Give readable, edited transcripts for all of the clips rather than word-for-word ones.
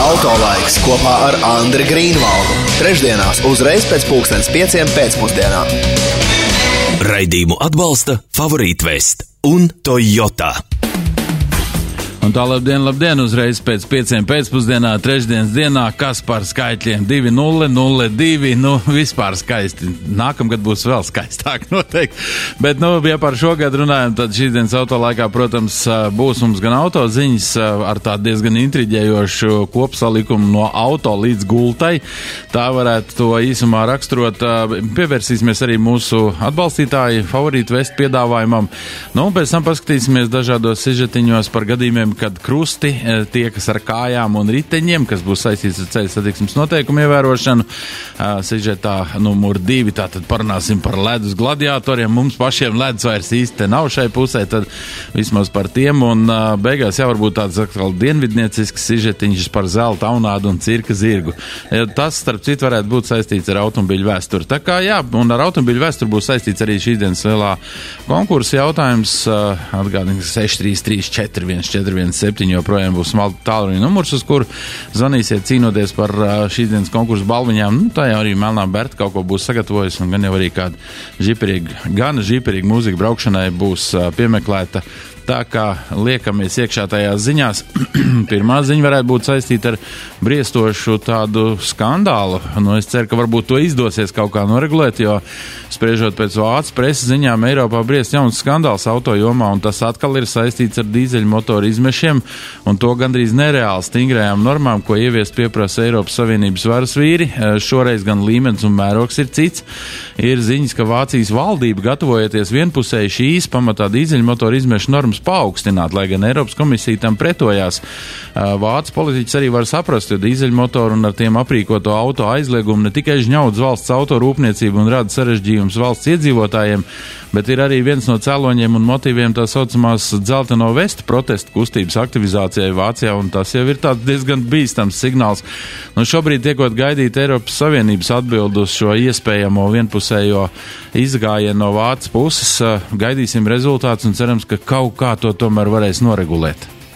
Autolaiks kopā ar Andri Grīnvaldu. Trešdienās uzreiz pēc 5:00 pēcpusdienā. Raidījumu atbalsta Favorīt Vest un Toyota. Un tā labdien, uzreiz pēc 5:00 pēcpusdienā, trešdienas dienā, kas par skaitļiem 2-0-0-2, vispār skaisti. Nākamgad būs vēl skaistāk noteikti. Bet, ja par šogad runājam, tad šīs dienas autolaikā, protams, būs mums gan autoziņas ar tādu diezgan intriģējošu kopsalikumu no auto līdz gultai. Tā varētu to īsumā raksturot. Pievērsīsimies arī mūsu atbalstītāju Favorīt Vest piedāvājumam. Un pēc tam paskatīsimies dažādos sižetiņos par gadījumiem, kad krusti tiekas ar kājām un riteņiem, kas būs saistīts ar ceļu satiksmes noteikumu ievērošanu. Sižetā numur 2, tātad parunāsim par ledus gladiatoriem. Mums pašiem ledus vairs īsti nav šai pusē, tad vismaz par tiem. Un beigās jau varbūt tāds atkal dienvidniecisks sižetiņš par zelta aunādu un cirka zirgu. Tas, starp citu, varētu būt saistīts ar automobiļu vēsturi. Tā kā jā, un ar automobiļu vēsturi būs saistīts arī šīs dienas lielā konkursa jautājums. Atgādini 6334141 7 joprojām būs smalta tālruņa numurs, uz kuru zvanīsiet cīnoties par šīs dienas konkursu balviņām. Tā jau arī Melnā Berta kaut ko būs sagatavojusi, un gan jau arī kāda žiperīga mūzika braukšanai būs piemeklēta. Tā kā liekamies iekšā tajās ziņās, pirmā ziņa varētu būt saistīta ar briestošu tādu skandālu. Es ceru, ka varbūt to izdosies kaut kā noregulēt, jo spriežot pēc vācu preses ziņām, Eiropā briest jauns skandāls auto jomā, un tas atkal ir saistīts ar dīzeļmotoru izmešiem un to gandrīz nereāli stingrajām normām, ko ieviest pieprasa Eiropas Savienības varas vīri. Šoreiz gan līmenis un mērogs ir cits. Ir ziņas, ka Vācijas valdība gatavojoties vienpusēji šīs pamatā dīzeļmotoru izmešu normas paaugstināt, lai gan Eiropas komisija tam pretojās. Vācu politiķis arī var saprast, jo dīzeļmotoru un ar tiem aprīkoto auto aizliegumu ne tikai žņaudz valsts auto rūpniecību un rada sarežģījums valsts iedzīvotājiem, bet ir arī viens no cēloņiem un motīviem tā saucamās dzelteno vestu protestu kustības aktivizācijai Vācijā, un tas jau ir tāds diezgan bīstams signāls. Šobrīd tiekot gaidīt Eiropas Savienības atbildu uz šo iespējamo vienpusējo izgājienu no Vācijas puses, gaidīsim rezultātus un cerams, ka kaut kā to tomēr varēs noregulēt.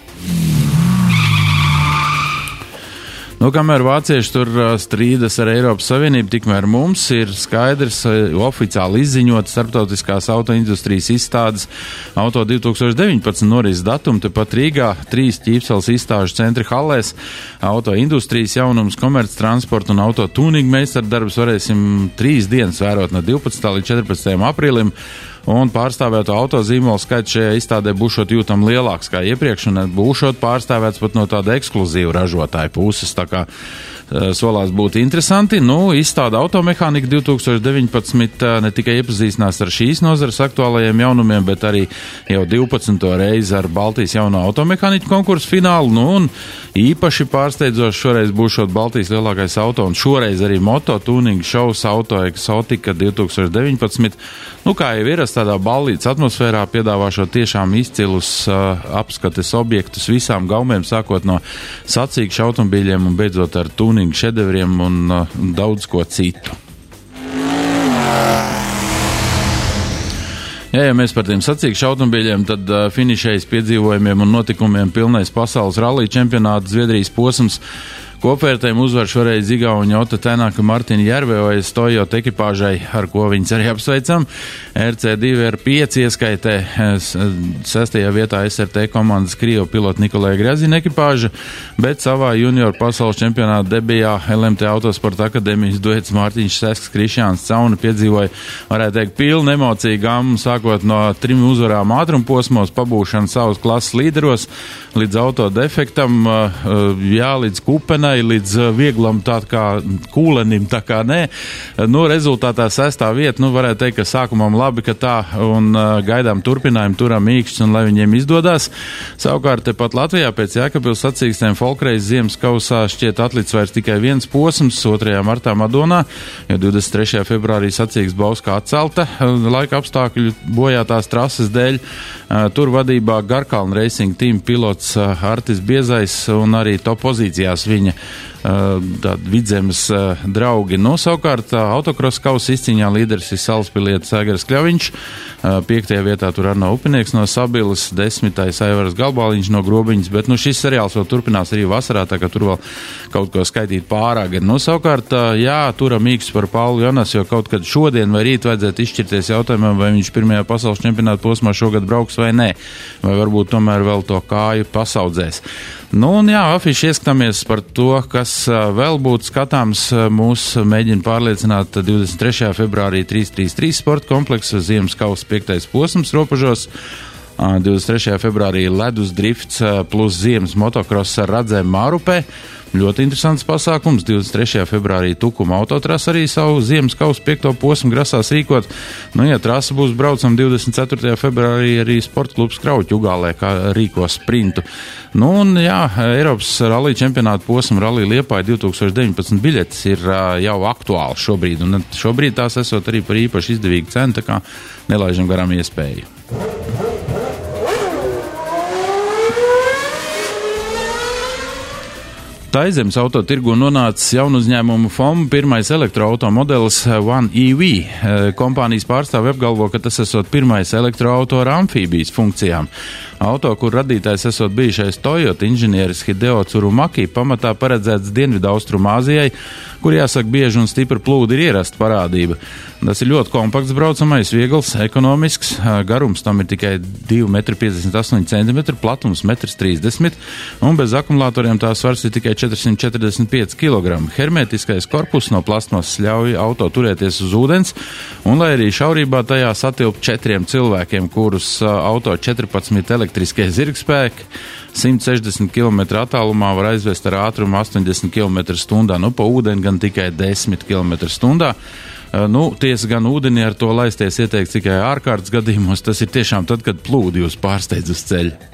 Kamēr vācieši tur strīdas ar Eiropas Savienību, tikmēr mums ir skaidrs oficiāli izziņot starptautiskās autoindustrijas izstādes Auto 2019 norises datumu, tepat Rīgā, 3 Ķīpseles izstāžu centri hallēs. Autoindustrijas jaunums, komerc transporta un auto tūninga meistardarbus varēsim 3 dienas vērot no 12. līdz 14. aprīlim. Un pārstāvēto autozīmolu skaits šajā izstādē būšot jūtam lielāks kā iepriekš, un būšot pārstāvēts pat no tāda ekskluzīva ražotāja puses, tā kā solās būt interesanti. Izstāde Automehānika 2019 ne tikai iepazīstinās ar šīs nozares aktuālajiem jaunumiem, bet arī jau 12. reizi ar Baltijas jauno automehāniķu konkursu finālu, un īpaši pārsteidzoši šoreiz būšot Baltijas lielākais auto, un šoreiz arī moto tūninga šovs Auto Exotika 2019. Kā jau ir, tādā ballītes atmosfērā piedāvāšot tiešām izcilus apskates objektus visām gaumēm, sākot no sacīkšu automobīļiem un beidzot ar tūningu šedevriem un daudz ko citu. Ja mēs par tiem sacīkšu automobīļiem, tad finišējas piedzīvojumiem un notikumiem pilnais pasaules rallija čempionāta Zviedrijas posms. Kopvērtējumu uzvar šoreiz Igauņa Ota Tenaka Martina Järveojas Toyota ekipāžai, ar ko viņas arī apsveicam. RC2 R5 ieskaitē 6. vietā SRT komandas Krievu pilota Nikolai Grezina ekipāža, bet savā junior pasaules čempionāta debijā LMT Autosporta akadēmijas duets Mārtiņš Sesks Krišjāns Cauna piedzīvoja, varētu teikt, pilnu emociju gammu, sākot no 3 uzvarām ātrumposmos, pabūšana savas klases līderos, līdz auto defektam, līdz kupenai, līdz vieglam tā kā kūlenim, tā kā nē. Rezultātā 6. vieta, varētu teikt, ka sākumam labi, ka tā, un gaidām turpinājumu, turam īkšķis, un lai viņiem izdodās. Savukārt, tepat Latvijā pēc Jēkabpils sacīkstēm Folkreis ziemas kausā šķiet atlicis vairs tikai viens posms, 2. martā Madonā, jo 23. februārī sacīksts Bauskā atcelta laika apstākļu bojātās trases dēļ. Tur vadībā Garkalna Racing Team pilots Artis Biezais un arī top pozīcijās viņa Vidzemes draugi. Savukārt autokrosa kausa izcīņā līderis ir Salaspilietis Aigars Kļaviņš, 5. vietā tur Arno Upinieks no Sabilas, 10. Aivaras Galbāliņš no Grobiņas, bet šis seriāls vēl turpinās arī vasarā, tā kā tur vēl kaut ko skaitīt pārāk. Savukārt, turam mīksts par Paulu Jonas, jo kaut kad šodien vai rīt vajadzētu izšķirties jautājumam, vai viņš pirmajā pasaules čempionāta posmā šogad brauks vai nē, vai varbūt tomēr vēl to kāju pasaudzēs. Afiši ieskatāmies par to, kas vēl būtu skatāms. Mūs mēģina pārliecināt 23. februārī 333 sporta kompleksa Ziemas kausa 5. posms Ropažos. 23. februārī ledus drifts plus Ziemas motokross ar radzēm Mārupē. Ļoti interesants pasākums. 23. februārī Tukuma autotrasa arī savu Ziemas kausa 5. posmu grasās rīkot. Ja trasa būs braucama 24. februārī arī sporta klubs Krauķu Ugālē, kā rīko sprintu. Eiropas rallija čempionāta posma rallija Liepāja 2019 biļetes ir jau aktuāli šobrīd, un šobrīd tās esot arī par īpaši izdevīgu cenu, tā kā nelaižam garām iespēju. Taizemes autotirgu nonācis jaunu uzņēmumu FOM pirmais elektroauto modelis One EV. Kompānijas pārstāvi apgalvo, ka tas esot pirmais elektroauto ar amfībijas funkcijām. Auto, kur radītājs esot bijušais Toyota inženieris Hideo Tsurumaki, pamatā paredzēts Dienvidaustrumāzijai, kur jāsaka bieži un stipra plūdi ir ierasta parādība. Tas ir ļoti kompakts braucamais, viegls, ekonomisks, garums tam ir tikai 2,58 cm, platums 1,30 m, un bez akumulatoriem tās svars ir tikai 445 kg. Hermetiskais korpus no plastmasas ļauj auto turēties uz ūdens, un lai arī šaurībā tajā satilp 4 cilvēkiem, kurus auto 14 elektriskie zirgspēki 160 km attālumā var aizvest ar ātrumu 80 km/h, pa ūdeni gan tikai 10 km/h. Tiesa gan ūdeni ar to laisties ieteikts tikai ārkārtas gadījumos, tas ir tiešām tad, kad plūdi jūs pārsteidz uz ceļa.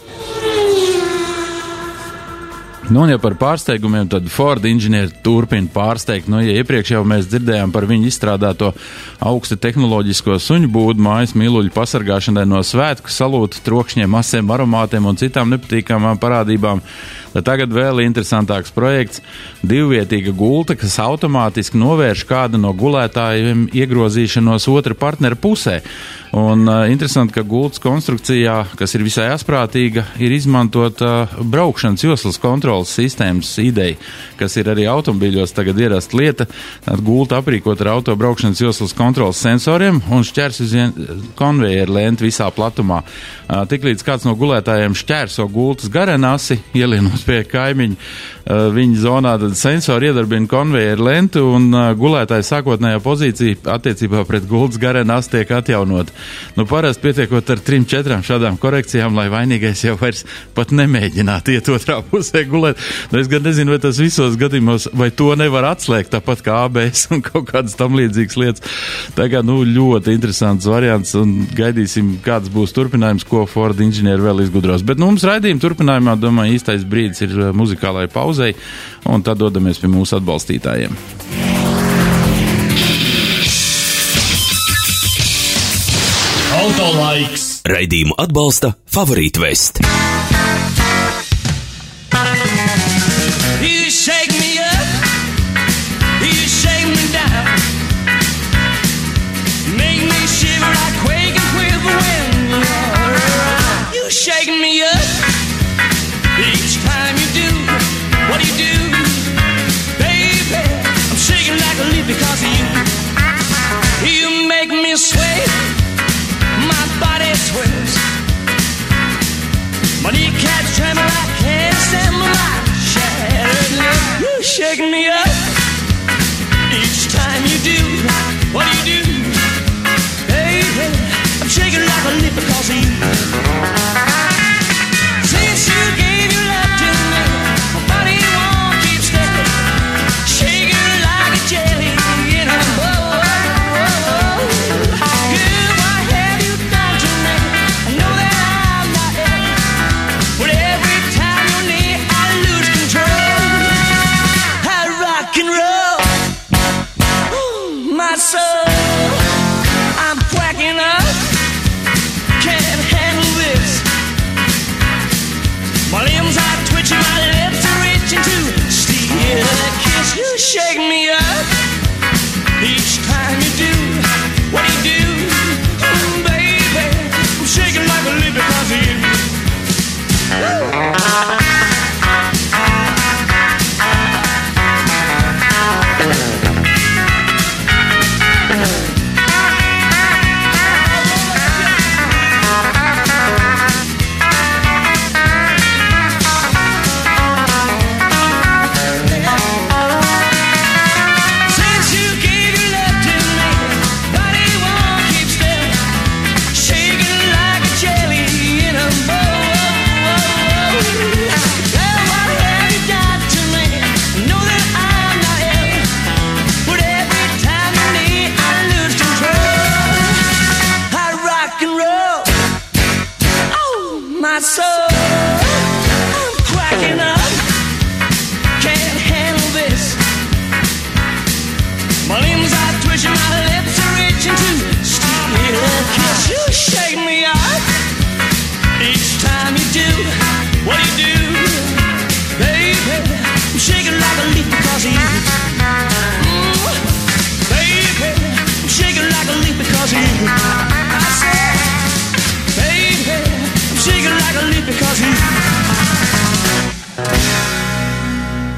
Ja par pārsteigumiem, tad Ford inženieri turpina pārsteigt. Ja iepriekš jau mēs dzirdējām par viņu izstrādāto augsta tehnoloģisko suņu būdu mājas mīluļu pasargāšanai no svētku salūtu, trokšņiem, asiem, aromātiem un citām nepatīkamām parādībām, tad tagad vēl interesantāks projekts - divvietīga gulta, kas automātiski novērš kāda no gulētājiem iegrozīšanos otra partnera pusē. Un interesanti, ka gultas konstrukcijā, kas ir visai asprātīga, ir izmantota braukšanas joslas kontrolas sistēmas ideja, kas ir arī automobīļos tagad ierasta lieta. Gulta aprīkot ar auto braukšanas joslas kontrolas sensoriem un šķērs uz konvejeru lenti visā platumā. Tiklīdz kāds no gulētājiem šķērso gultas garenasi, ielienot pie kaimiņa, viņa zonā tad sensori iedarbina konvejeru lenti un gulētāja sākotnējā pozīcija attiecībā pret gultas garenasi tiek atjaunot. Parasti pietiekot ar 3-4 šādām korekcijām, lai vainīgais jau vairs pat nemēģinātu iet otrā pusē gulēt. Es gan nezinu, vai tas visos gadījumos, vai to nevar atslēgt, tāpat kā ABS un kaut kādas tam līdzīgas lietas. Tā kā, ļoti interesants variants un gaidīsim, kāds būs turpinājums, ko Ford inženieri vēl izgudros. Bet mums raidījuma turpinājumā, domāju, īstais brīdis ir muzikālai pauzei, un tad dodamies pie mūsu atbalstītājiem. Autolaiks. Raidījumu atbalsta Favorīt Vest. You shake me up, you shake me down, make me shiver like quake and quiver when you're around. You shake me up, each time you do what you do, baby, I'm shaking like a leaf because of you. You make me sway, my body swims, money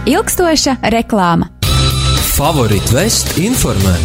ilgstoša reklāma. Favorit Vest informē.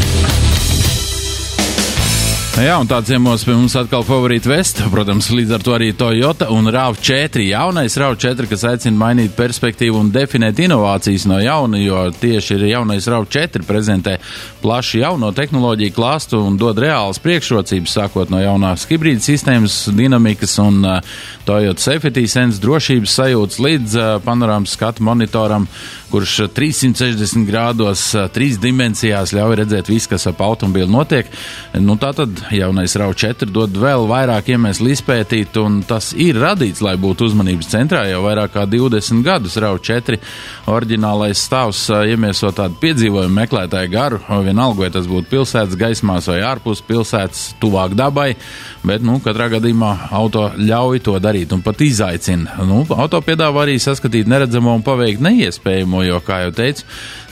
Jā, un tā ciemos pie mums atkal Favorīt Vest, protams, līdz ar to arī Toyota un RAV4. Jaunais RAV4, kas aicina mainīt perspektīvu un definēt inovācijas no jauna, jo tieši ir jaunais RAV4 prezentē plaši jauno tehnoloģiju klāstu un dod reālas priekšrocības, sākot no jaunās hibrīda sistēmas, dinamikas un Toyota Safety Sense drošības sajūtas līdz panorāmas skatu monitoram, kurš 360 grādos, 3 dimensijās ļauj redzēt visu, kas ap automobīlu notiek. Nu, tātad jaunais RAV4 dod vēl vairāk iemeslu izpētīt, un tas ir radīts, lai būtu uzmanības centrā jau vairāk kā 20 gadus. RAV4 oriģinālais stāvs iemieso tādu piedzīvojumu meklētāju garu, vienalga, vai tas būtu pilsētas gaismās vai ārpus pilsētas, tuvāk dabai, bet, katrā gadījumā auto ļauj to darīt un pat izaicina. Auto piedāvā arī saskatīt neredzamo un paveikt neiespējamo, jo, kā jau teicu,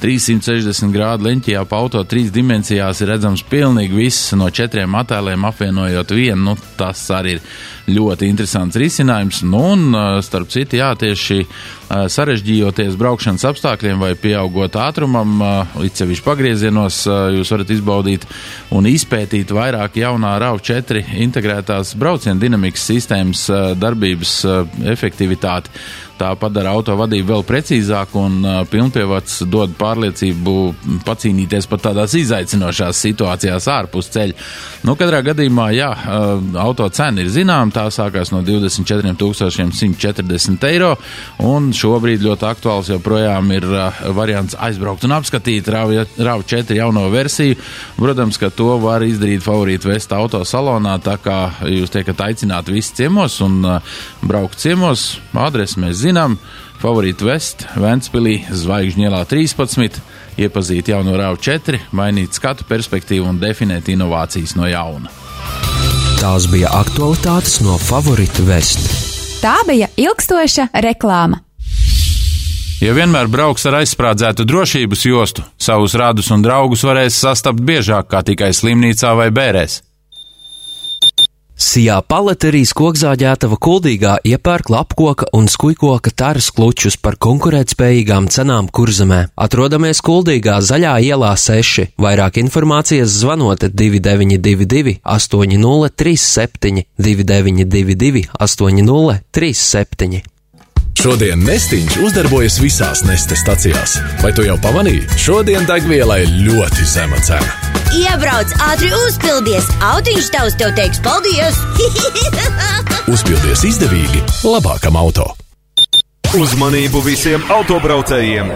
360 grādu leņķī ap auto 3 dimensijās ir redzams pilnīgi viss no 4 attēliem apvienojot vienu. Tas arī ir ļoti interesants risinājums. Un, starp citu, tieši sarežģījoties braukšanas apstākļiem vai pieaugot ātrumam, itsevišķi pagriezienos, jūs varat izbaudīt un izpētīt vairāk jaunā RAV4 integrētās brauciena dinamikas sistēmas darbības efektivitāti. Tā padara auto vadību vēl precīzāku un pilnpievads dod pārliecību pacīnīties pat tādās izaicinošās situācijās ārpus ceļa. Katrā gadījumā, auto cena ir zinām, tā sākās no 24 140 eiro, un šobrīd ļoti aktuāls joprojām ir variants aizbraukt un apskatīt RAV4 jauno versiju. Protams, ka to var izdarīt Favorīt Vest auto salonā, tā kā jūs tiekat aicināti visi ciemos un braukt ciemos. Adresi mēs zinām, Favorīt Vest, Ventspilī, Zvaigžņu ielā 13, iepazīt jauno RAV4, mainīt skatu perspektīvu un definēt inovācijas no jauna. Tās bija aktualitātes no Favorīt Vest. Tā bija ilgstoša reklāma. Ja vienmēr brauks ar aizsprādzētu drošības jostu, savus radus un draugus varēs sastapt biežāk kā tikai slimnīcā vai bērēs. Sijā paleterijas kokzāģētava Kuldīgā iepērk lapkoka un skujkoka taras klučus par konkurētspējīgām cenām Kurzemē. Atrodamies Kuldīgā Zaļā ielā 6. Vairāk informācijas zvanot 2922 8037 2922 8037. Šodien Nestiņš uzdarbojas visās Neste stacijās. Vai tu jau pamanīji? Šodien degvielai ļoti zema cena. Iebrauc, ātri uzpildies, autiņš tavs tev teiks paldies. Uzpildies izdevīgi labākam auto. Uzmanību visiem autobraucējiem!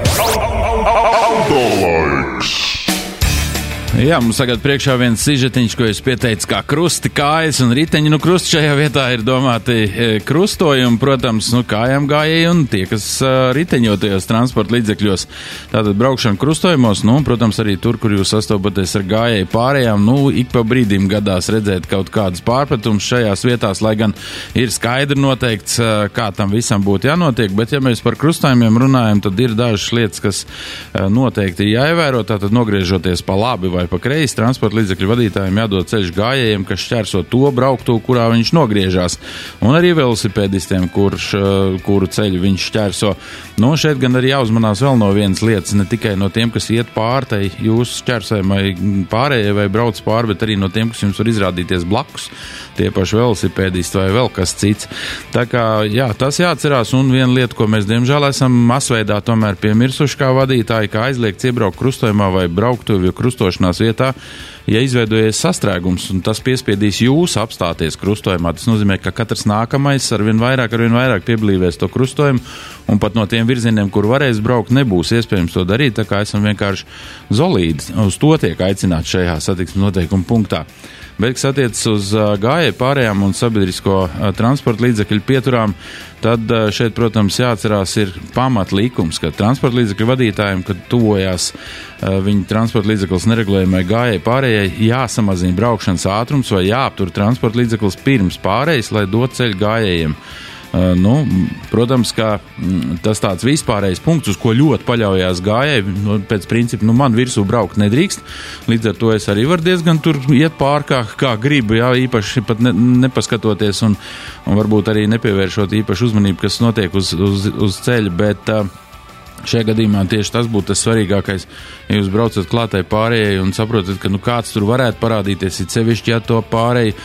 Autolaiks! Jā, mums tagad priekšā viens sižetiņš, ko es pieteicu kā krusti, kājas un riteņi. Krusti šajā vietā ir domāti krustojumi, protams, kājām gājēji un tie, kas riteņotajos transporta līdzekļos. Tātad braukšana krustojumos, protams, arī tur, kur jūs sastopaties ar gājēju pārējām, ik pa brīdim gadās redzēt kaut kādus pārpratumus šajās vietās, lai gan ir skaidri noteikts, kā tam visam būtu jānotiek, bet ja mēs par krustojumiem runājam, tad ir dažas lietas, kas noteikti ir jāievēro, tātad nogriežoties pa labi vai pa kreisi, transporta līdzekļu vadītājiem jādod ceļš gājējiem, kas šķērso to brauktu, kurā viņš nogriežās, un arī velosipēdistiem, kuru ceļu viņš šķērso. Šeit gan arī jāuzmanās vēl no vienas lietas, ne tikai no tiem, kas iet pāri tai jūsu šķērsējumai pārējai vai brauc pāri, bet arī no tiem, kas jums var izrādīties blakus, tie paši velosipēdisti vai vēl kas cits. Tā kā, tas jāatcerās, un viena lieta, ko mēs diemžēl esam masveidā tomēr piemirsuši kā vadītāji, kā aizliegts iebraukt krustojumā vai brauktuvi krustošanās vietā, ja izveidojies sastrēgums, un tas piespiedīs jūs apstāties krustojumā. Tas nozīmē, ka katrs nākamais arvien vairāk pieblīvēs to krustojumu, un pat no tiem virzieniem, kur varēs braukt, nebūs iespējams to darīt, tā kā esam vienkārši zolīdi. Uz to tiek aicināts šajā satiksmes noteikuma punktā. Bet, kas attiecas uz gājēju pārējām un sabiedrisko transporta līdzekļu pieturām, tad šeit, protams, jāatcerās ir pamatlikums, ka transporta līdzekļu vadītājiem, kad tuvojās viņa transporta līdzeklis neregulējumai gājēju pārējai, jāsamazina braukšanas ātrums vai jāaptur transporta līdzeklis pirms pārējas, lai dot ceļu gājējiem. Protams, ka tas tāds vispārējais punkts, uz ko ļoti paļaujās gājēji, pēc principa, man virsū braukt nedrīkst, līdz ar to es arī varu diezgan tur iet pār kā gribu, īpaši pat nepaskatoties un varbūt arī nepievēršot īpaši uzmanību, kas notiek uz ceļa, bet Šajā gadījumā tieši tas būtu tas svarīgākais, ja jūs braucat klātai pārējai un saprotat, ka kāds tur varētu parādīties, it sevišķi, ja to pārēju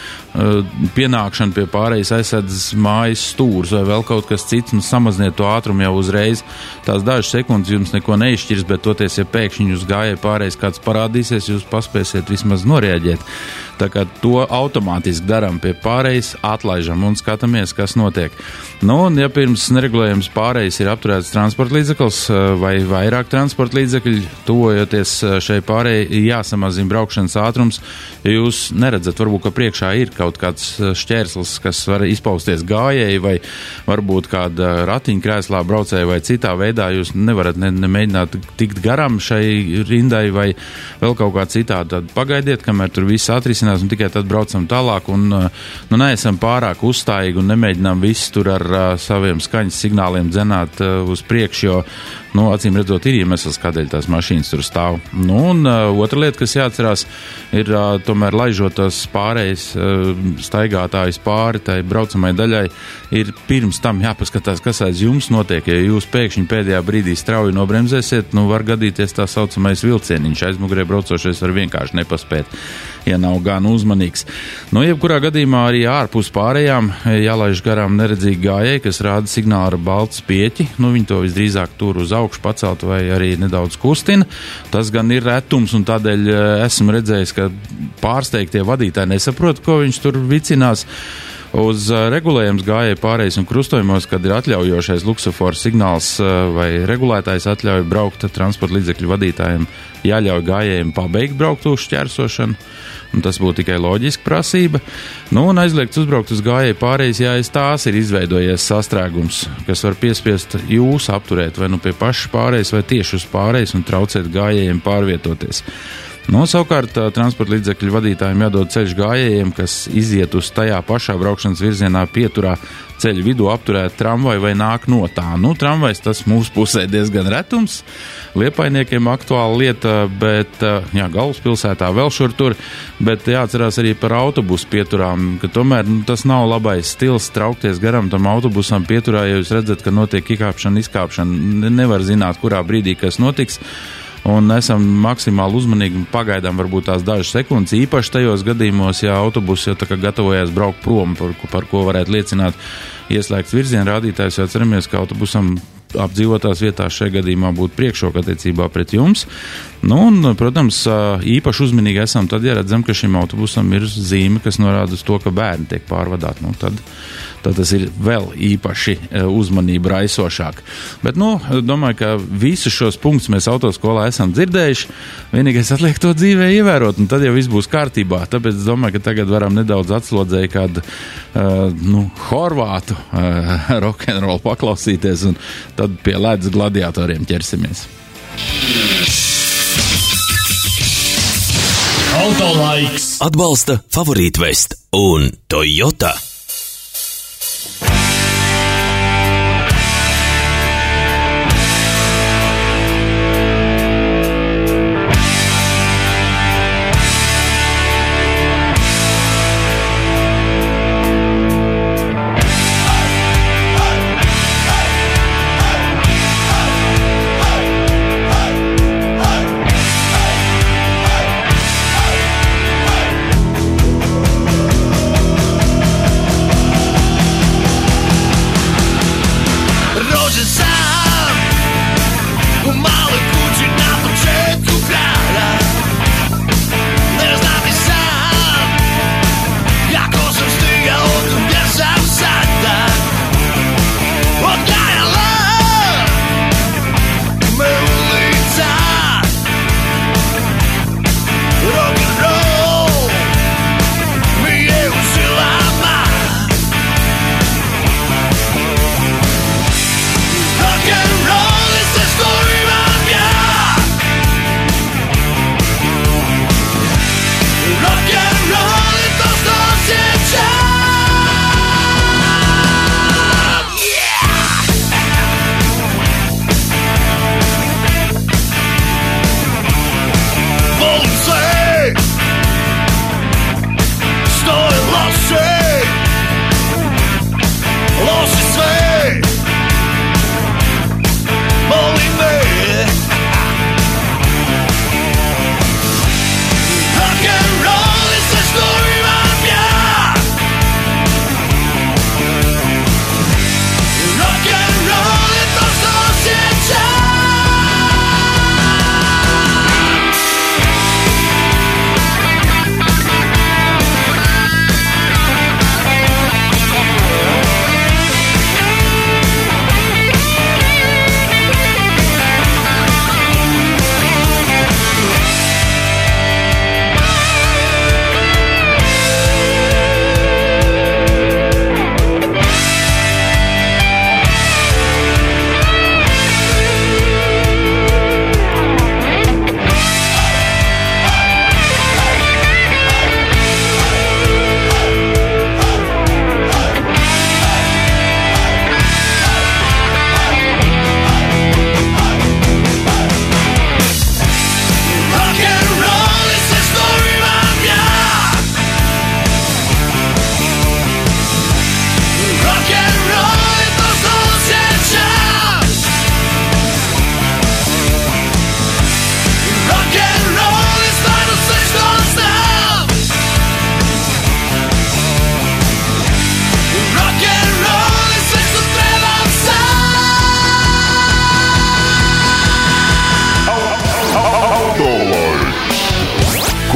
pienākšana pie pārējas aizsēdzas mājas stūrs vai vēl kaut kas cits, samaziniet to ātrumu jau uzreiz. Tās dažas sekundes jums neko neizšķirs, bet toties, ja pēkšņi jūs gājai pārējais kāds parādīsies, jūs paspēsiet vismaz norēģēt. Tā kā to automātiski darām pie pārējas, atlaižam un skatāmies, kas notiek. Un ja pirms neregulējums pārējas ir apturēts transporta līdzeklis vai vairāk transporta līdzekļi, tuvojoties šai pārējai jāsamazina braukšanas ātrums, ja jūs neredzat, varbūt, ka priekšā ir kaut kāds šķērslis, kas var izpausties gājēji vai varbūt kāda ratiņkrēslā braucēja vai citā veidā, jūs nevarat nemēģināt tikt garām šai rindai vai vēl kaut kā citādi. Tad pagaidiet, kamēr tur viss atrisinās un tikai tad braucam tālāk un neesam pārāk uzstājīgi un nemēģinām visu tur ar saviem skaņas signāliem dzenāt uz priekšu, jo acīm redzot, ir iemesls, kādēļ tās mašīnas tur stāv. Un otra lieta, kas jāatcerās, ir tomēr laižot tās pārējas staigātājs pāri tai braucamai daļai, ir pirms tam jāpaskatās, kas aiz jums notiek. Ja jūs pēkšņi pēdējā brīdī strauji nobremzēsiet, var gadīties tā saucamais vilcieniņš. Aizmugurē braucošais var vienkārši nepaspēt, ja nav gan uzmanīgs. Jebkurā gadījumā arī ārpus pārējām jālaiž garām neredzīgi gājēji, kas rāda signālu ar baltu spieķi. Viņi to visdrīzāk tur uz augšu pacelt vai arī nedaudz kustina. Tas gan ir retums un tādēļ esmu redzējis, ka pārsteigtie vadītāji nesaprot, ko viņš tur vicinās. Uz regulējums gājēji pārējais un krustojumos, kad ir atļaujošais luksofora signāls vai regulētājs atļauj braukt transporta līdzekļu vadītājiem, jāļauj gājējiem pabeigt brauktūšu šķērsošanu, un tas būtu tikai loģiska prasība. Un aizliegts uzbraukt uz gājēju pārējais, ja aiz tās ir izveidojies sastrēgums, kas var piespiest jūs apturēt vai pie pašas pārējais vai tieši uz pārējais un traucēt gājējiem pārvietoties. Savukārt transporta līdzekļu vadītājiem jādod ceļš gājējiem, kas iziet uz tajā pašā braukšanas virzienā pieturā ceļu vidū apturēt tramvaju vai nāk no tā. Tramvajs tas mūsu pusē diezgan retums, liepainiekiem aktuāla lieta, bet galvaspilsētā vēl šur tur, bet jāatcerās arī par autobusu pieturām, ka tomēr tas nav labais stils traukties garam tam autobusam pieturā, ja jūs redzat, ka notiek iekāpšana, izkāpšana, nevar zināt, kurā brīdī kas notiks. Un esam maksimāli uzmanīgi, pagaidām varbūt tās dažas sekundes, īpaši tajos gadījumos, ja autobus jau tā kā gatavojās braukt prom, par ko varētu liecināt ieslēgts virziena rādītājs, jo atceramies, ka autobusam apdzīvotās vietās šajā gadījumā būtu priekšroka attiecībā pret jums. Un, protams, īpaši uzmanīgi esam tad, ja redzam, ka šim autobusam ir zīme, kas norāda uz to, ka bērni tiek pārvadāti. Tad tas ir vēl īpaši uzmanību raisošāk. Bet, domāju, ka visus šos punktus mēs autoskolā esam dzirdējuši. Vienīgais atliek to dzīvē ievērot, un tad jau viss būs kārtībā. Tāpēc es domāju, ka tagad varam nedaudz atslodzēji kādu horvātu rock'n'roll paklausīties, un tad pie ledus gladiatoriem ķersimies. Autolaiks atbalsta Favorīt Vest un Toyota.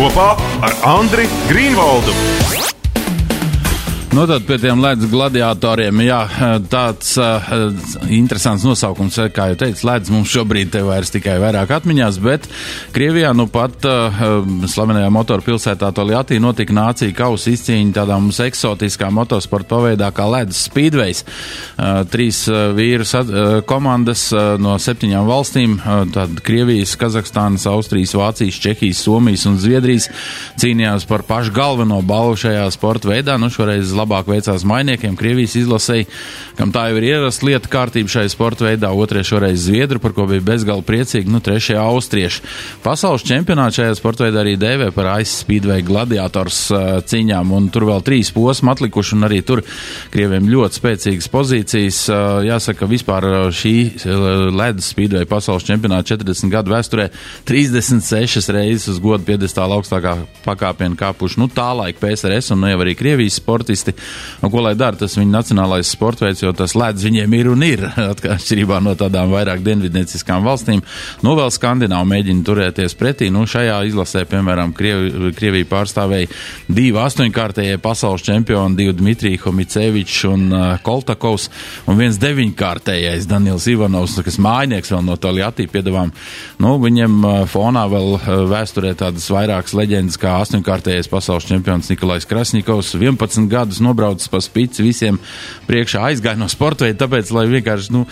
Kopā ar Andri Grīnvaldu. Nu, tad pie tiem ledus gladiatoriem, jā, tāds interesants nosaukums, kā jau teicu, ledus mums šobrīd te vairs tikai vairāk atmiņās, bet Krievijā nu pat slavenajā motoru pilsētā Toljatī notika nācija kausa izcīņa tādā mums eksotiskā motosporta paveidā kā ledus speedways. 3 vīru komandas no 7 valstīm, tad Krievijas, Kazahstānas, Austrijas, Vācijas, Čehijas, Somijas un Zviedrijas cīnījās par pašu galveno balvu šajā sporta veidā. Nu, šoreiz labāk veicās mainiekiem, Krievijas izlasēji, kam tā jau ir ierasta lieta kārtība šai sporta veidā, 2. šoreiz Zviedru, par ko bija bezgalīgi priecīgi, 3. austrieši. Pasaules čempionāts šajā sporta veidā arī dēvē par Ice Speedway gladiators cīņām, un tur vēl 3 posmi atlikuši, un arī tur Krieviem ļoti spēcīgas pozīcijas. Jāsaka, vispār šī ledus Speedway pasaules čempionāta 40 gadu vēsturē 36 reizes uz godu piedestāla augstākā pakāpiena kāpuši, tā laika PSRS un jau arī Krievijas sportisti. Un ko lai dara, tas viņa nacionālais sportveids, jo tas ledus viņiem ir un ir, atšķirībā no tādām vairāk dienvidnieciskām valstīm. Vēl Skandināvi mēģina turēties pretī. Šajā izlasē, piemēram, Krievija pārstāvēja 2 8-kārtējie pasaules čempioni, 2 Dmitrij Homicevičs un Koltakovs, un 1 9-kārtējais Daniels Ivanovs, kas mājnieks vēl no Toljatī piedavām. Viņiem fonā vēl vēsturē tādas vairākas leģendas, kā 8-kārtējais pasaules čempions Nikolais Krasņikovs, 11 gadus nobraucis pa spici, visiem priekšā aizgāja no sportveida, tāpēc, lai vienkārši,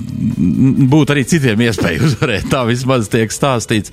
būtu arī citiem iespēja uzvarēt. Tā vismaz tiek stāstīts.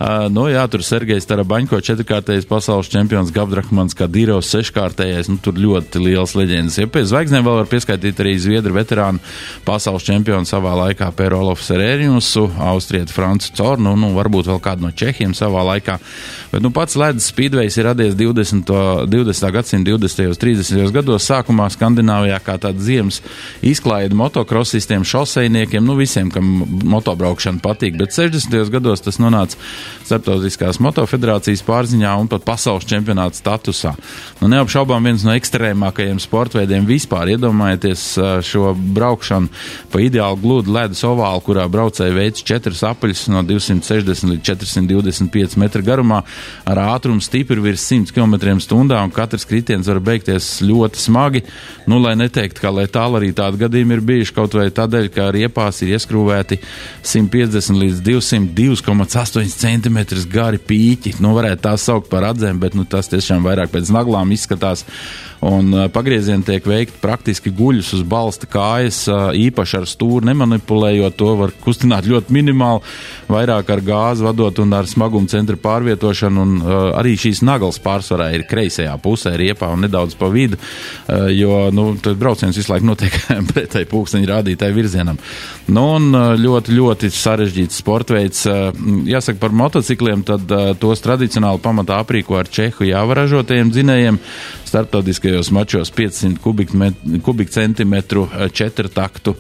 Tur Sergejs Tarabaņko, 4-kārtējais pasaules čempions, Gabdrahmans Kadīrovs, 6-kārtējais, tur ļoti liels leģendas. Ja pie zvaigznēm vēl var pieskaitīt arī Zviedru veterānu pasaules čempionu savā laikā Per-Olofu Serēriusu, Austrieti Francu Cornu, varbūt vēl kādu no Čehiem savā laikā. Bet pats ledus speedways ir radies 20. gadsimta 20. 30. gados sākumā Skandināvijā kā tāda ziemas izklaide motokrosistiem, šoseiniekiem, visiem, kam motobraukšana patīk, bet 60. gados tas nonāca Starptautiskās motofederācijas pārziņā un pat pasaules čempionāta statusā. Neapšaubām viens no ekstrēmākajiem sportveidiem vispār. Iedomājieties šo braukšanu pa ideāli glūdu ledus ovālu, kurā braucēji veic 4 apaļus no 260 līdz 425 metru garumā ar ātrumu stipri virs 100 km/h, un katrs kritiens var beigties ļoti smagi, lai neteikt, ka lai tālu arī tādi gadījumi ir bijuši, kaut vai tādēļ, ka riepās ir ieskrūvēti 150 līdz 202,8 cm gari pīķi. Varētu tās saukt par atzēm, bet tas tiešām vairāk pēc naglām izskatās. Un pagriezieni tiek veikti praktiski guļus uz balsta kājas, īpaši ar stūri nemanipulējot, to var kustināt ļoti minimāli, vairāk ar gāzi vadot un ar smaguma centra pārvietošanu, un arī šīs naglas pārsvarā ir kreisajā pusē, riepā un nedaudz pa vidu, jo, tad brauciens visu laiku notiek pretēji pulksteņa rādītāju virzienam. Un ļoti, ļoti sarežģīts sportveids. Jāsaka par motocikliem, tad tos tradicionāli pamatā aprīko ar čehu jāvaražotajiem dzinējiem, starptautiskajos mačos 500 kubikcentimetru 4 taktu,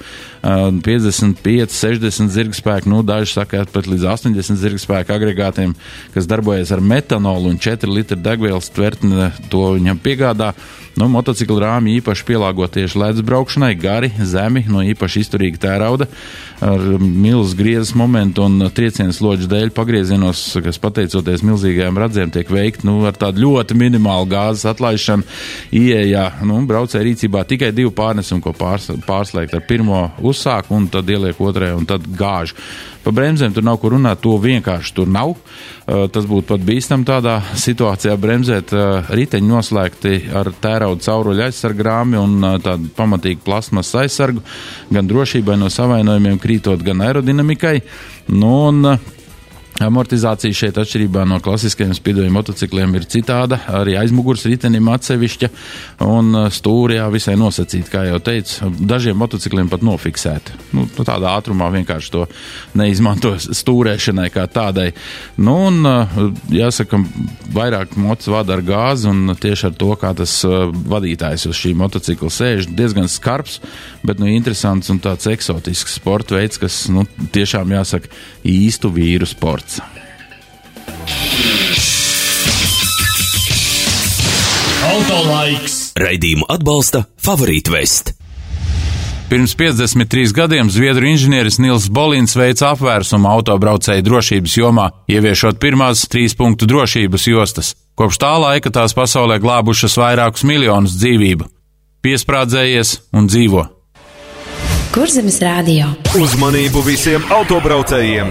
55, 60 zirgspēku, daži saka pat līdz 80 zirgspēku agregātiem, kas darbojas ar metanolu un 4 litru degvielas tvertni, to viņam piegādā. Motociklu rāmi īpaši pielāgot tieši ledus braukšanai, gari, zemi, īpaši izturīga tērauda, ar milzu griezes momentu un trieciens lodžu dēļ pagriezienos, kas pateicoties milzīgajām radzēm tiek veikt, ar tādu ļoti minimālu gāzes atlaišanu, ieejā, braucēja rīcībā tikai 2 pārnesumi, ko pārslēgt ar pirmo uzsāk un tad ieliek otrajā un tad gāž. Pa bremzēm tur nav kur runāt, to vienkārši tur nav. Tas būtu pat bīstam tādā situācijā bremzēt, riteņi noslēgti ar tērauda cauruļu aizsargrāmi un tādu pamatīgu plasmas aizsargu, gan drošībai no savainojumiem krītot, gan aerodinamikai. Amortizācija šeit atšķirībā no klasiskajiem speedway motocikliem ir citāda, arī aizmugurs ritenim atsevišķa un stūri visai nosacīti, kā jau teicu, dažiem motocikliem pat nofiksēti. Tādā ātrumā vienkārši to neizmanto stūrēšanai kā tādai. Jāsaka, vairāk mots vada ar gāzi un tieši ar to, kā tas vadītājs uz šī motocikla sēž, diezgan skarbs, bet interesants un tāds eksotisks sporta veids, kas tiešām jāsaka īstu vīru sports. Autolaiks. Raidījumu atbalsta Favorīt Vest. Pirms 53 gadiem zviedru inženieris Nils Bolins veica apvērsumu autobraucēju drošības jomā, ieviešot pirmās 3 punktu drošības jostas. Kopš tā laika tās pasaulē glābušas vairākus miljonus dzīvību. Piesprādzējies un dzīvo. Kurzemes radio. Uzmanību visiem autobraucējiem!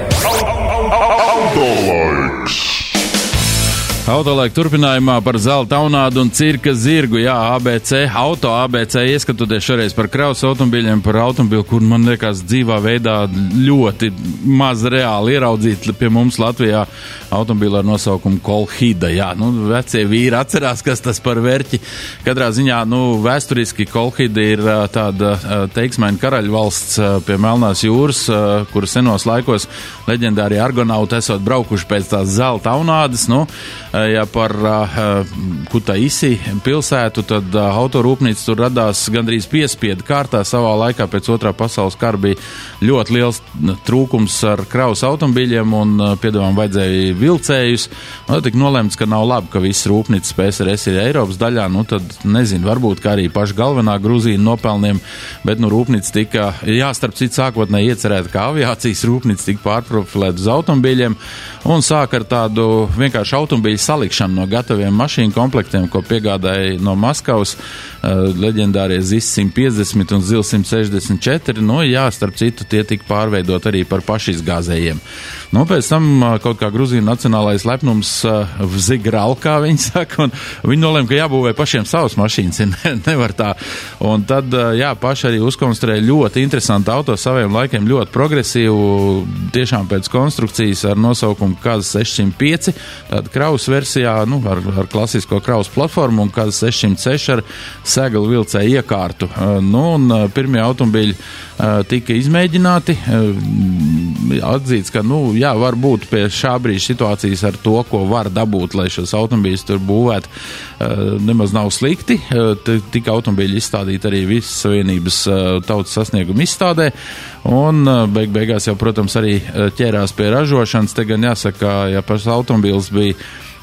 Autolaiks! Autolaika turpinājumā par zelta taunādu un cirka zirgu. Jā, ABC, auto ABC, ieskatoties šoreiz par kravas automobiļiem, par automobili, kur man liekas dzīvā veidā ļoti maz reāli ieraudzīt pie mums Latvijā automobili ar nosaukumu Kolhida. Jā, vecie vīri atcerās, kas tas par verķi. Katrā ziņā, vēsturiski Kolhida ir tāda teiksmaina karaļvalsts pie Melnās jūras, kur senos laikos leģendārie argonauti esot braukuši pēc tās zelta taunādas, Ja par Kutaisi pilsētu, tad autorūpnīca tur radās gandrīz piespiedu kārtā. Savā laikā pēc otrā pasaules kara bija ļoti liels trūkums ar kravas automobiļiem un piedāvām vajadzēja vilcējus. Tad tika nolēmts, ka nav labi, ka viss rūpnīcas PSRS ir Eiropas daļā. Tad nezinu, varbūt kā arī paša galvenā Grūzīna nopelniem, bet rūpnīca tika, starp citu sākotnēji iecerēta, ka aviācijas rūpnīca tika pārprofilēta uz automobiļiem un sāk ar tādu vienkārši automobiļu salikšanu no gataviem mašīnu komplektiem, ko piegādāja no Maskavas leģendārie ZIS 150 un ZIL 164. Starp citu, tie tika pārveidot arī par pašizgāzējiem. Pēc tam kaut kā Grūzīna nacionālais lepnums vzigral, kā viņi saka, un viņi nolēma, ka jābūvē pašiem savas mašīnas, nevar tā. Un tad, paši arī uzkonstruēja ļoti interesantu auto saviem laikiem, ļoti progresīvu, tiešām pēc konstrukcijas ar nosaukumu KAZ 605, tāda kravas versijā, ar klasisko kravas platformu un KAZ 606 ar seglu vilcēju iekārtu. Un pirmie automobīļi tika izmēģināti, atzīts, ka, varbūt pie šā brīža situācijas ar to, ko var dabūt, lai šos automobīļus tur būvētu, nemaz nav slikti. Tika automobīļi izstādīti arī visas Savienības tautas sasnieguma izstādē, un beigās jau, protams, arī ķērās pie ražošanas. Te gan jāsaka, ja pašs automobīls bija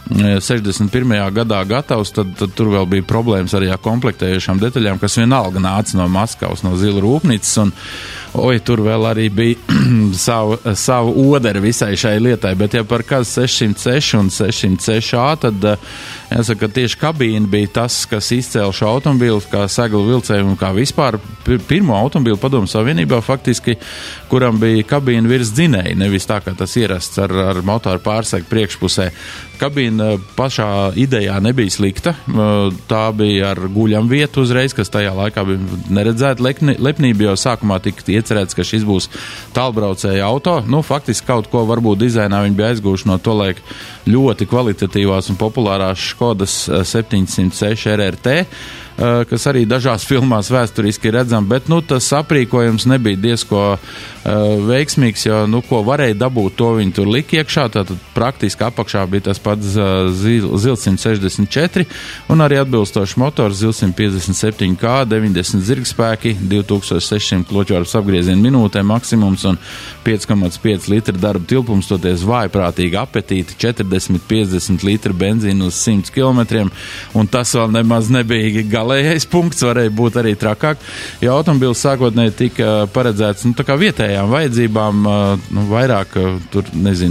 61. gadā gatavs, tad tur vēl bija problēmas arī ar komplektējušām detaļām, kas vienalga nāca no Maskavas, no Zila rūpnīcas, un tur vēl arī bija savu oderi visai šai lietai, bet ja par KAZ 606 un 606A, tad jāsaka, ka tieši kabīna bija tas, kas izcēla šo automobīlu, kā seglu vilcēju un kā vispār pirmo automobīlu Padomu Savienībā faktiski, kuram bija kabīna virs dzinēja, nevis tā, kā tas ierasts ar motoru pārsegu priekšpusē. Kabīna pašā idejā nebija slikta, tā bija ar guļam vietu uzreiz, kas tajā laikā bija neredzēta lepnība, jo sākumā tika iecerēts, ka šis būs tālbraucēja auto. Faktiski kaut ko varbūt dizainā viņi bija aizgūši no tolaik ļoti kvalitatīvās un populārās Škodas 706 RRT, kas arī dažās filmās vēsturiski redzam, bet tas aprīkojums nebija diezko veiksmīgs, jo, ko varēja dabūt, to viņi tur lika iekšā, tātad praktiski apakšā bija tas pats ZIL 164 un arī atbilstošs motors ZIL 157K, 90 zirgspēki, 2600 kloķvaras apgriezienu minūtē maksimums un 5,5 litru darba tilpums, toties vājprātīgi apetīti, 40-50 litru benzīnu uz 100 kilometriem, un tas vēl nemaz nebija galējais punkts, varēja būt arī trakāk, jo automobils sākotnēji tika paredzēts, tā kā vietējām vajadzībām, vairāk tur,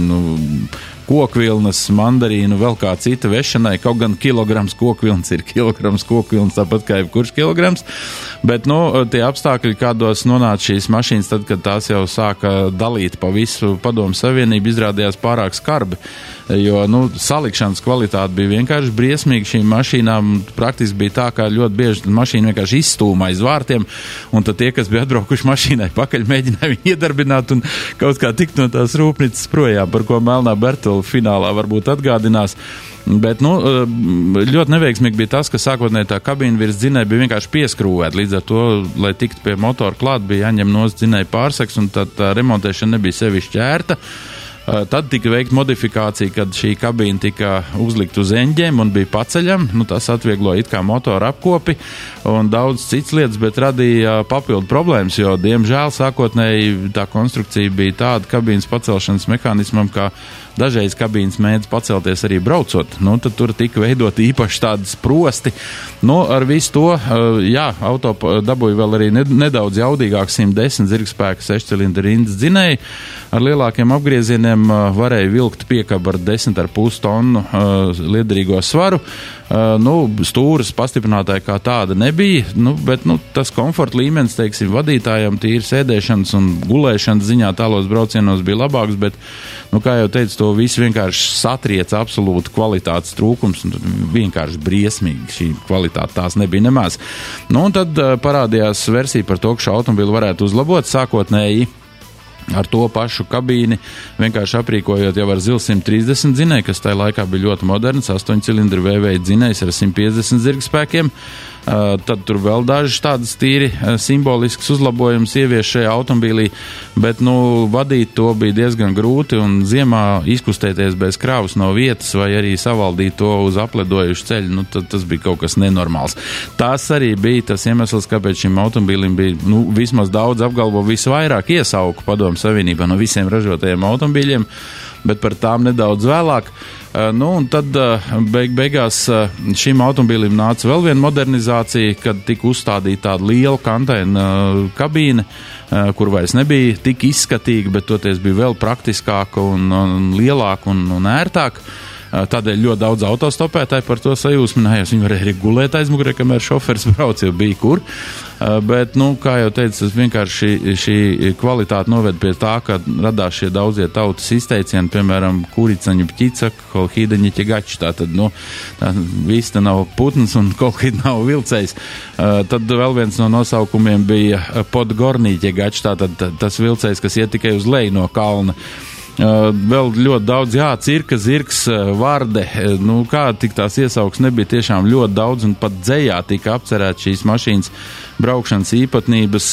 kokvilnas, mandarīnu, vēl kā cita vešanai, kaut gan kilograms kokvilnas ir kilograms kokvilnas, tāpat kā jebkurš kilograms, bet, tie apstākļi, kādos nonāca šīs mašīnas, tad, kad tās jau sāka dalīt pa visu Padomu Savienību, izrādījās pārāk skarbi, jo, salikšanas kvalitāte bija vienkārši briesmīga šīm mašīnām, praktiski bija tā, ka ļoti bieži mašīna vienkārši izstūma aiz vārtiem, un tad tie, kas bija atbraukuši mašīnai pakaļ, mēģināja viņu iedarbināt un kaut kā tikt no tās rūpnīcas projām, par ko Melnā Bertola finālā varbūt atgādinās. Bet, ļoti neveiksmīgi bija tas, ka sākotnēji tā kabīna virs dzinēja bija vienkārši pieskrūvēta. Līdz ar to, lai tiktu pie motora klāt, bija jāņem no dzinēja pārseks, un tā remontēšana nebija sevišķi ērta. Tad tika veikta modifikācija, kad šī kabīna tika uzlikt uz eņģiem un bija paceļam. Tas atvieglo it kā motoru apkopi un daudz cits lietas, bet radīja papildu problēmas, jo, diemžēl, sākotnēji tā konstrukcija bija tāda kabīnas pacelšanas mehānismam, kā dažreiz kabīnas mēdz pacelties arī braucot. Tad tur tika veidot īpaši tādi sprosti. Ar visu to, auto dabūja vēl arī nedaudz jaudīgāk 110 zirgspēka 6-cilindra rindas dzinēju. Ar lielākiem apgriezieniem varēja vilkt piekabu ar 10,5 tonu liederīgo svaru. Stūras pastiprinātāji kā tāda nebija, bet tas komforta līmenis, teiksim, vadītājam tīri sēdēšanas un gulēšanas ziņā tālos braucienos bija labāks, bet, kā jau teicu, to visu vienkārši satriec absolūti kvalitātes trūkums, un vienkārši briesmīgi šī kvalitāte tās nebija nemaz. Un tad parādījās versija par to, ka šo automobili varētu uzlabot sākotnēji ar to pašu kabīni, vienkārši aprīkojot jau ar ZIL 130 dzinēju, kas tajā laikā bija ļoti moderns, 8-cilindru V-veida dzinējs ar 150 zirgspēkiem. Tad tur vēl daži tādas tīri simbolisks uzlabojums ievieš šajā automobīlī, bet, vadīt to bija diezgan grūti un ziemā izkustēties bez krāvas no vietas vai arī savaldīt to uz apledojušu ceļu, tad tas bija kaut kas nenormāls. Tas arī bija tas iemesls, kāpēc šim automobīlim bija, vismaz daudz apgalvo visvairāk iesauku Padomju Savienībā no visiem ražotajiem automobīļiem, bet par tām nedaudz vēlāk. Un tad beigās šim automobīlim nāca vēl viena modernizācija, kad tika uzstādīta tāda liela kantaina kabīne, kur vairs nebija tik izskatīga, bet toties bija vēl praktiskāka un lielāka un ērtāka. Tādēļ ļoti daudz autostopētāji par to sajūsminājās. Viņi varēja arī gulēt aizmugurē, kamēr šoferis brauc, jau bija kur. Bet, kā jau teicu, vienkārši šī kvalitāte noved pie tā, ka radās šie daudzie tautas izteicieni, piemēram, kuricaņu pķicaka, kolhīdaņa ķegači, tātad, vista nav putns un kolhīda nav vilcējs. Tad vēl viens no nosaukumiem bija podgornī ķegači, tātad tas vilcējs, kas iet tikai uz leju no kalna. Vēl ļoti daudz, cirka, zirgs, varde, kā tik tās iesauks nebija tiešām ļoti daudz, un pat dzejā tika apcerēt šīs mašīnas braukšanas īpatnības,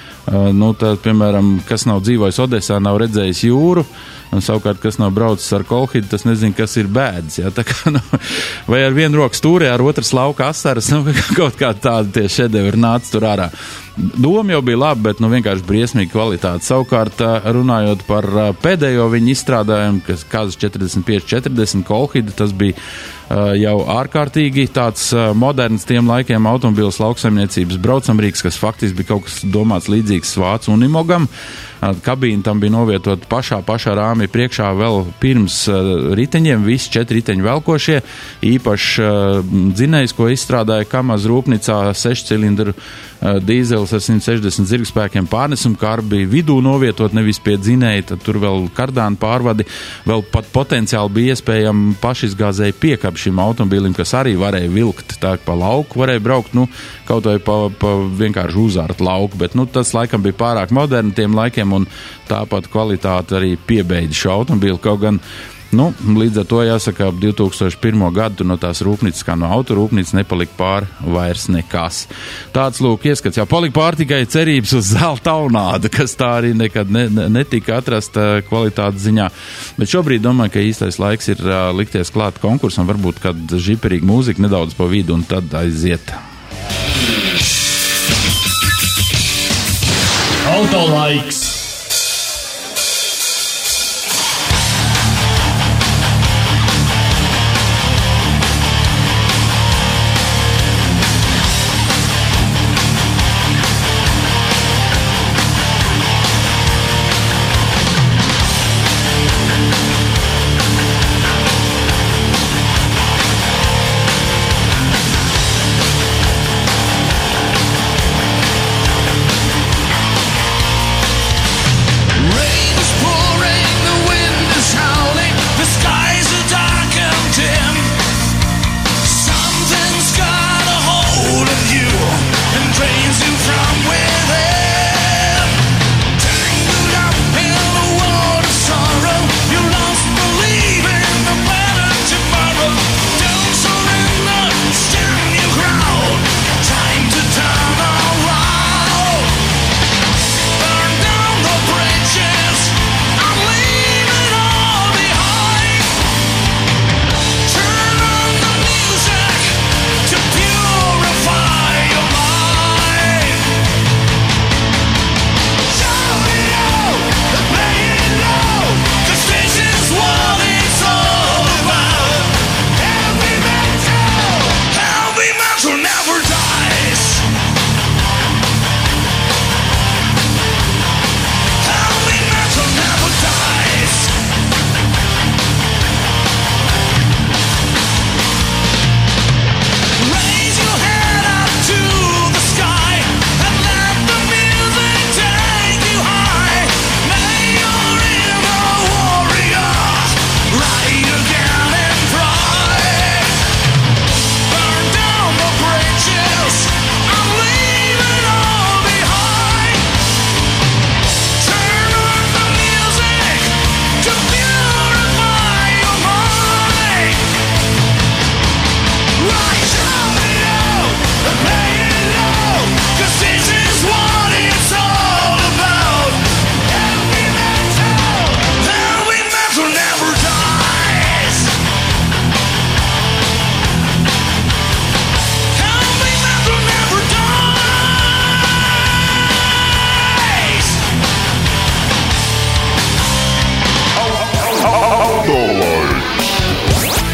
tad, piemēram, kas nav dzīvojis Odesā, nav redzējis jūru, un savukārt, kas nav braucis ar kolhidu, tas nezin, kas ir bēdas, tā kā, vai ar vienu roku stūrē, ar otras lauka asaras, kaut kā tāda tie šedevri nāca tur ārā. Doma jau bija laba, bet vienkārši briesmīga kvalitāte. Savukārt, runājot par pēdējo viņa izstrādājumu, kas Kazas 45-40 kolhida, tas bija jau ārkārtīgi tāds moderns tiem laikiem automobīls lauksaimniecības braucamrīks, kas faktiski bija kaut kas domāts līdzīgs Vācu Unimogam. Kabīna tam bija novietot pašā rāmī priekšā vēl pirms riteņiem, visi 4 riteņi velkošie, īpaši dzinējs, ko izstrādāja Kamaz rūpnicā 6-cilindru dīzels ar 160 zirgspēkiem pārnesumu kārbi bija vidū novietot, nevis pie dzinēja, tad tur vēl kardāna pārvadi, vēl pat potenciāli bija iespējama pašizgāzēja piekaba šim automobīlim, kas arī varēja vilkt, tā pa lauku varēja braukt, kaut vai pa vienkārši uzārt lauku, bet tas laikam bija pārāk moderni tiem laikiem, un tāpat kvalitāte arī piebeidza šo automobīlu, kaut gan līdz ar to jāsaka, ap 2001. gadu no tās rūpnīcas, kā no autorūpnīcas, nepalika pāri vairs nekas. Tāds lūk ieskats, palika pāri tikai cerības uz zelta aunādu, kas tā arī nekad netika atrasta kvalitātes ziņā. Bet šobrīd domāju, ka īstais laiks ir likties klāt konkursam, varbūt kad žiperīga mūzika nedaudz pa vidu un tad aiziet. Autolaiks.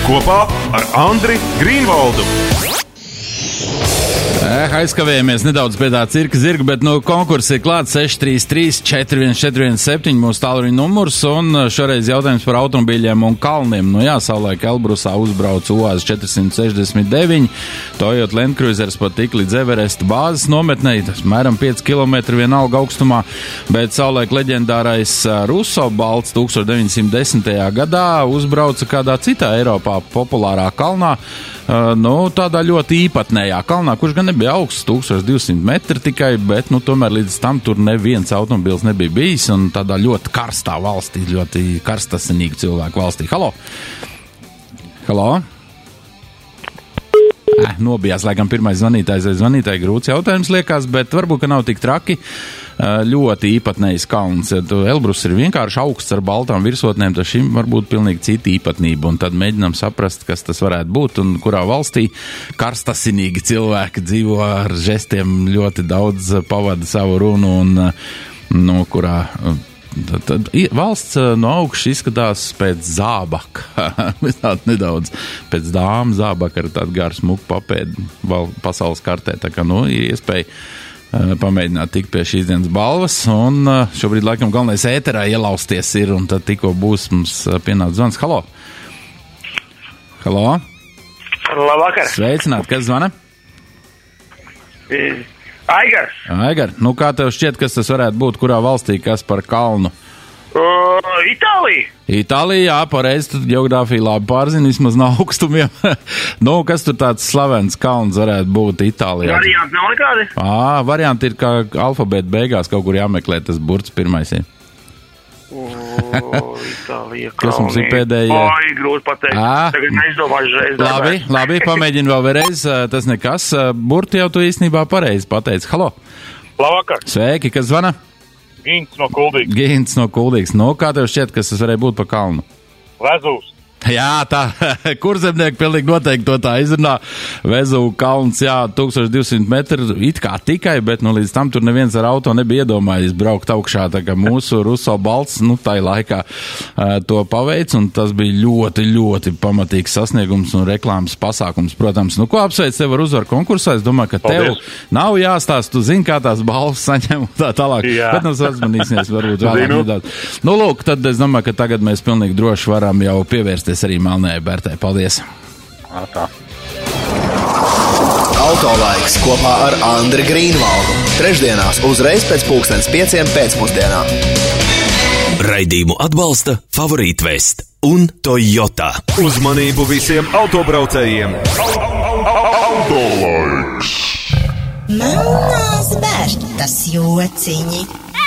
kopā ar Andri Grīnvaldu. Aizkavējamies nedaudz pie tā cirka zirga, bet konkurss ir klāts 633-417 mūsu tālruņa numurs, un šoreiz jautājums par automobīļiem un kalniem. Savulaik Elbrusā uzbrauc UAZ 469, Toyota Land Cruisers pat tik līdz Everesta bāzes nometnei, tas mēram 5 km vienalga augstumā, bet savulaik leģendārais Russo Balts 1910. gadā uzbrauca kādā citā Eiropā populārā kalnā, tādā ļoti īpatnējā kalnā, kurš gan nebija augsts, 1200 metri tikai, bet tomēr līdz tam tur neviens automobils nebija bijis, un tādā ļoti karstā valstī, ļoti karstasinīgi cilvēku valstī. Halo! Halo! Nobijās, laikam, pirmais zvanītājs vai zvanītāji, grūts jautājums liekas, bet varbūt, ka nav tik traki. Ļoti īpatnējs kalns. Elbrus ir vienkārši augsts ar baltām virsotnēm, tad šim var būt pilnīgi cita īpatnība, un tad mēģinām saprast, kas tas varētu būt un kurā valstī karstasinīgi cilvēki dzīvo ar žestiem, ļoti daudz pavada savu runu, un kurā tad valsts no augšas izskatās pēc zābaka, nedaudz pēc dāmas zābaka ar tādu garu smuku papēdi pasaules kartē, tā kā, ir iespēja pamēģināt tikt pie šīs dienas balvas, un šobrīd laikam galvenais ēterā ielausties ir, un tad tikko būs mums pienāc zvans. Halo! Halo! Labvakar! Sveicināt, kas zvana? Aigars! Aigar, kā tev šķiet, kas tas varētu būt, kurā valstī, kas par kalnu? Itālija! Itālija, jā, pareizi, tu geogrāfiju labi pārzini, vismaz no augstumiem. Kas tur tāds slavens kalns varētu būt Itālijā? Varianti nav nekādi? Varianti ir, kā alfabēta beigās kaut kur jāmeklē tas burts pirmais. Itālija, kas mums ir pēdējie? Grūti pateikt. Tagad neizdomāšu reiz. Labi, pamēģini vēl vēlreiz, tas nekas. Burti jau tu īstenībā pareizi pateici. Halo! Labvakar! Sveiki, kas zvana? Gints no Kuldīgas. Gints no Kuldīgas. Kā tev šķiet, kas tas varēja būt pa kalnu? Vezuvs. Jā, tā, kurzemnieki pilnīgi noteikti to tā izrunā. Vezuvu kalns, 1200 metri, it kā tikai, bet līdz tam tur neviens ar auto nebija iedomājies braukt augšā, tā kā mūsu Russo Balts, tai laikā to paveic, un tas bija ļoti, ļoti pamatīgs sasniegums un reklāmas pasākums, protams. Ko apsveic tev ar uzvaru konkursā? Es domāju, ka tev nav jāstāst, tu zini, kā tās balvas saņem un tā tālāk, bet sazvanīsimies varbūt vēlāk nedaudz. Lūk, tad es domāju, ka tagad mēs pilnīgi droši varam jau pievērsties arī Melnējai Bertai. Paldies! Tā. Autolaiks kopā ar Andri Grīnvaldu. Trešdienās uzreiz pēc 5:00 pēcpusdienā. Raidījumu atbalsta Favorīt Vest un Toyota. Uzmanību visiem autobraucējiem! Autolaiks! Melnās Bertas jociņi.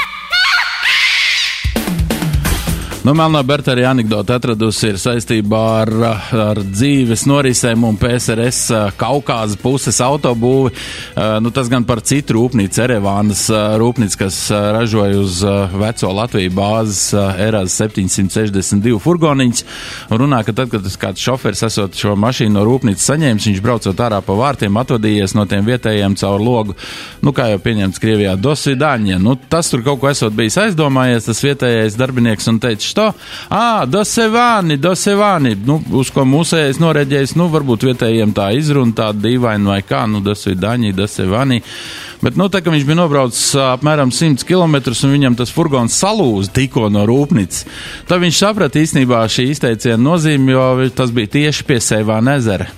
Melnā Berta arī anekdota atradusi ir saistībā ar dzīves norisēm un PSRS Kaukāza puses autobūvi. Tas gan par citu rūpnīcu, Erevānas rūpnīcu, kas ražoja uz veco Latviju bāzes ERAZ 762 furgoniņus. Runā, ka tad, kad kāds šoferis esot šo mašīnu no rūpnīcas saņēmis, viņš braucot ārā pa vārtiem, atvadījies no tiem vietējiem caur logu, kā jau pieņemts Krievijā, dosvidaņa. Tas tur kaut ko esot bijis aizdomājies, tas vietējais darbinieks, un teica, dosevāni, uz ko mūsējais noreģējis, varbūt vietējiem tā izruna, tā dīvaini vai kā, dosvidaņi, dosevāni. Bet, tā kā viņš bija nobraucis apmēram 100 km un viņam tas furgons salūza tikko no rūpnīcas, tad viņš saprata īstenībā šī izteiciena nozīme, jo tas bija tieši pie Seivāna ezera.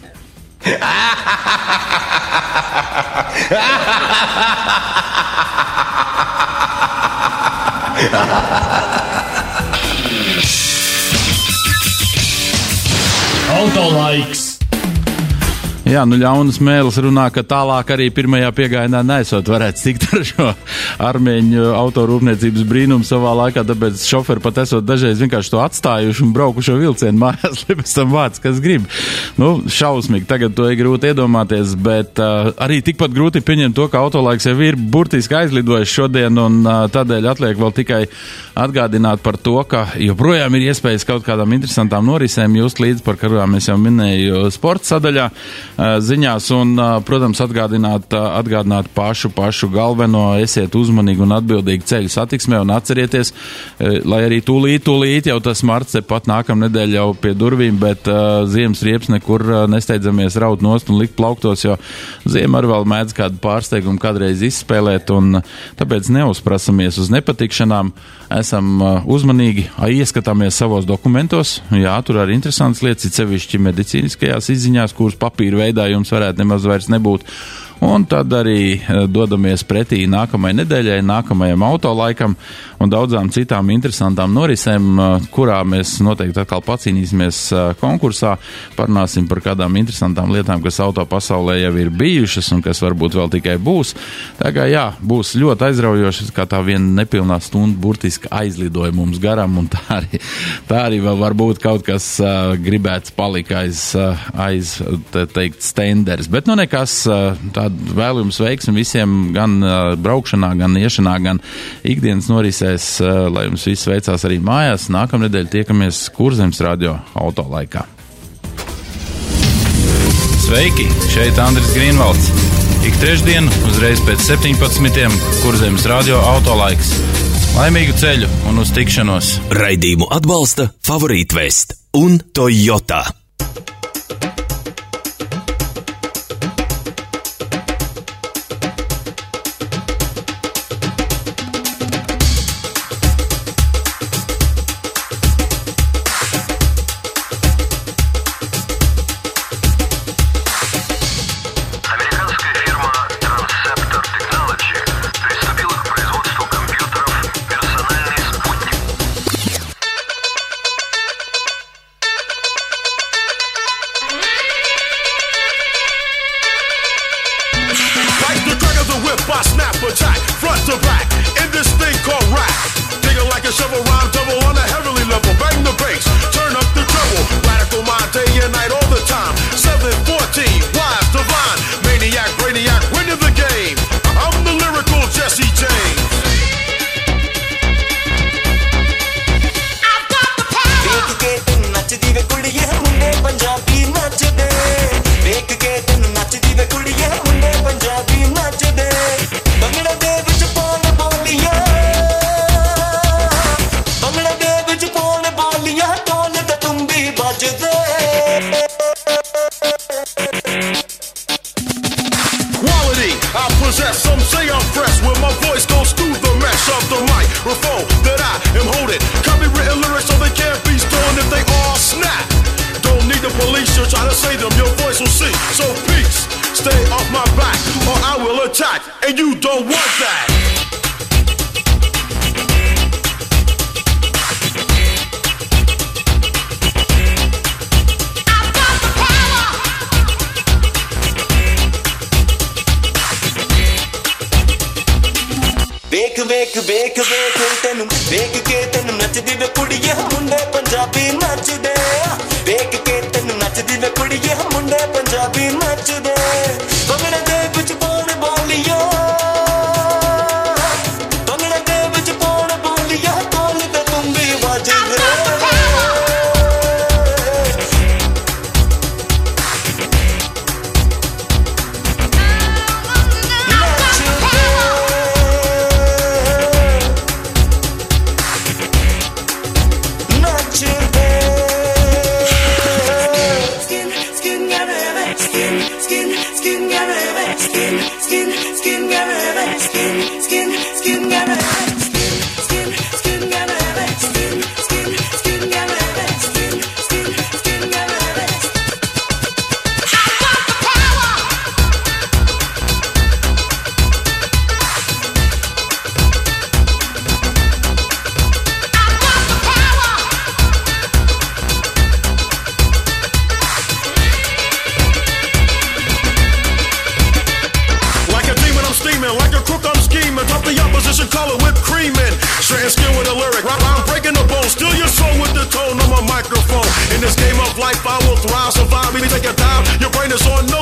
Autolaiks! Jā, ļaunas mēlis runā, ka tālāk arī pirmajā piegājienā neesot varētu tikt ar šo armēņu autorūpniecības brīnumu savā laikā, tāpēc šoferi pat esot dažreiz vienkārši to atstājuši un braukušo vilcienu mājās, lai pēc tam vāc, kas grib. Šausmīgi, tagad to ir grūti iedomāties, bet arī tikpat grūti pieņemt to, ka autolaiks jau ir burtiski aizlidojis šodien, un tādēļ atliek vēl tikai atgādināt par to, ka joprojām ir iespējas kaut kādām interesantām norisēm just līdz, par kurām es jau minēju sporta sadaļā. ziņās un, protams, atgādināt pašu galveno, esiet uzmanīgi un atbildīgi ceļu satiksmē un atcerieties, lai arī tūlīt jau tas marts pat nākamnedēļ jau pie durvīm, bet ziemas riepas nekur nesteidzamies raut nost un likt plauktos, jo ziema arī vēl mēdz kādu pārsteigumu kādreiz izspēlēt un tāpēc neuzprasamies uz nepatikšanām, esam uzmanīgi, ieskatāmies savos dokumentos, jā, tur arī interesants lietas, it sevišķi medicīniskajās izziņās, kuras papīra veidā jums varētu nemaz vairs nebūt. Un tad arī dodamies pretī nākamajai nedēļai, nākamajam autolaikam un daudzām citām interesantām norisēm, kurā mēs noteikti atkal pacīnīsimies konkursā, parunāsim par kādām interesantām lietām, kas auto pasaulē jau ir bijušas un kas varbūt vēl tikai būs. Tā kā jā, būs ļoti aizraujoši, kā tā viena nepilnā stunda burtiski aizlidoja mums garam un tā arī vēl varbūt kaut kas gribēts palika aiz teikt stenders. Bet nu nekas, vēlu jums veiksmi visiem gan braukšanā, gan iešanā, gan ikdienas norisēs, lai jums viss veicās arī mājās. Nākamnedēļ tiekamies Kurzemes radio autolaikā. Sveiki! Šeit Andris Grīnvalds. Ik trešdienu uzreiz pēc 17. Kurzemes radio autolaiks. Laimīgu ceļu un uz tikšanos! Raidījumu atbalsta Favorīt Vest un Toyota.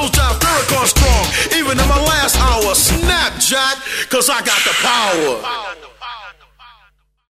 Even in my last hour, snap, Jack, 'cause I got the power.